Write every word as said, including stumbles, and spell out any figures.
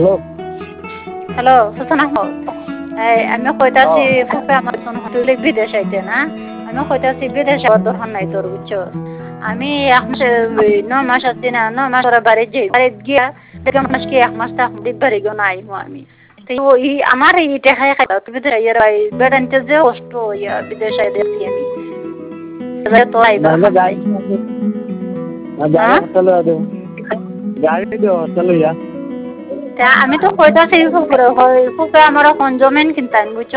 hello hello সুসনা হো এই আমি কইতাছি ফুফে আমার শোন তুই বিদেশ আইতে না আমি কইতাছি বিদেশ আর দরকার নাই তোর বুঝছো আমি এক মাস ন মাস আছি না ন মাস ওরা বাড়ি যাই বাড়ি গিয়া দেখলাম মাস কি এক মাস থাক দিক বাড়ি গো নাই আমি তো ই আমার এই টাকায় খাই তুমি তো ইয়ার বেড়াইতে যে কষ্ট ইয়া বিদেশ আই দেখছি আমি তো আইবা না যাই না যাই চলো আদে যাই তো চলো ইয়া আমি তো কইতাছি ফুফুরে হয় ফুফে আমার কোন জমিন কিনতাম বুঝছো